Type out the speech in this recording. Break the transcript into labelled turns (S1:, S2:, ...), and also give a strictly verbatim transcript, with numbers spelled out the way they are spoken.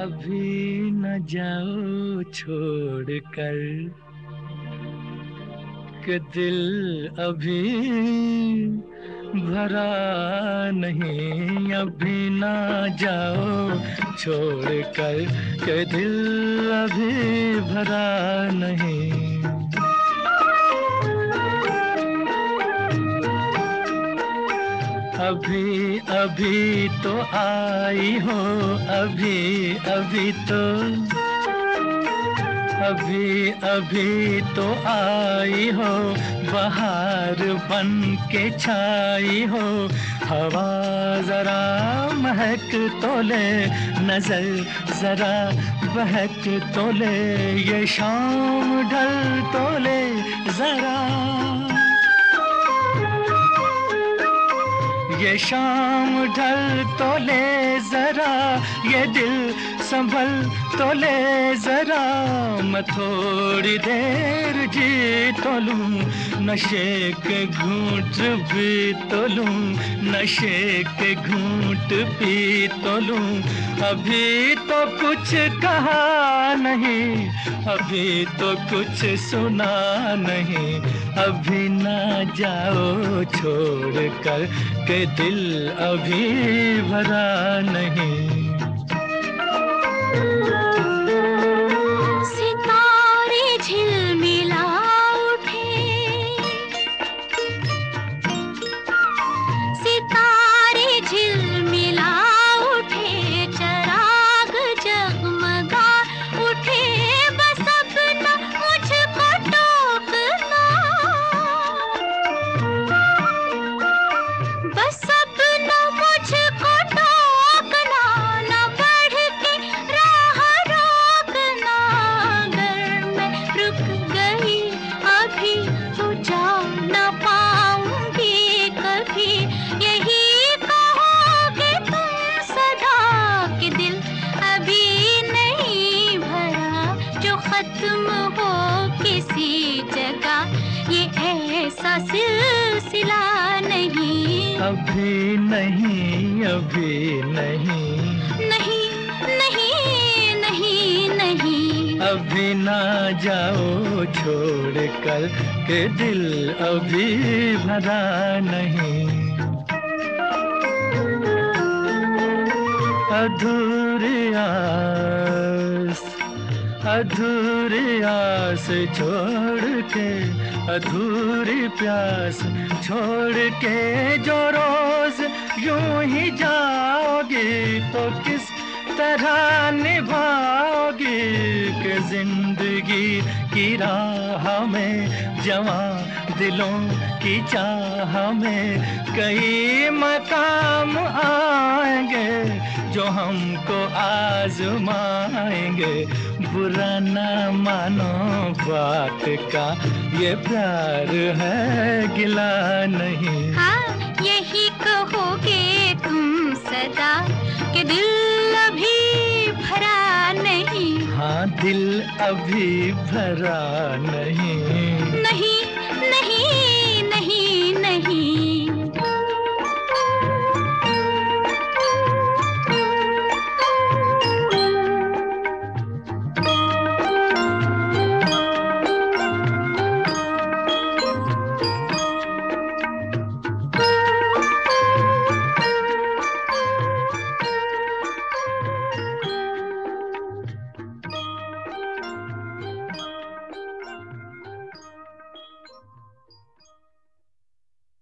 S1: अभी न जाओ छोड़ कर कि दिल अभी भरा नहीं। अभी न जाओ छोड़ कर कि दिल अभी भरा नहीं। अभी अभी तो आई हो, अभी अभी तो अभी अभी तो आई हो, बहार बन के छाई हो। हवा जरा महक तो ले, नजर जरा बहक तो ले, ये शाम ढल तो ले जरा, ये शाम ढल तो ले जरा, ये दिल संभल तो ले जरा। मैं थोड़ी देर जी तो लूं, नशे के घूंट भी तो लूं, नशे के घूंट पी तो लूं। अभी तो कुछ कहा नहीं, अभी तो कुछ सुना नहीं। अभी ना जाओ छोड़ कर के दिल अभी भरा नहीं।
S2: सितारे झिलमिला उठे, सितारे झिलमिला उठे, चराग जगमगा उठे। बस अपना मुझको टोकना, बस अपना मुझको टोकना, न बढ़ के राह रोकना। अगर मैं रुक गई अभी तो जा न पाऊंगी कभी। यही कहोगे तुम सदा कि दिल अभी नहीं भरा, जो खत्म हो किसी जगह ये ऐसा सिलसिला नहीं।
S1: अभी नहीं, अभी नहीं,
S2: नहीं नहीं नहीं नहीं।
S1: अभी ना जाओ छोड़ कर के दिल अभी भरा नहीं। अधूरी आस, अधूरी आस छोड़ के, अधूरी प्यास छोड़ के जो रोज यूं ही जाओगी, तो किस तरह निभाओगी कि जिंदगी की राह में, जवां दिलों की चाह में कई मकाम आएंगे जो हमको आजमाएंगे। बुरा ना मानो बात का, ये प्यार है गिला नहीं।
S2: हाँ यही कहोगे तुम सदा कि दिल अभी भरा नहीं।
S1: हाँ दिल अभी भरा नहीं।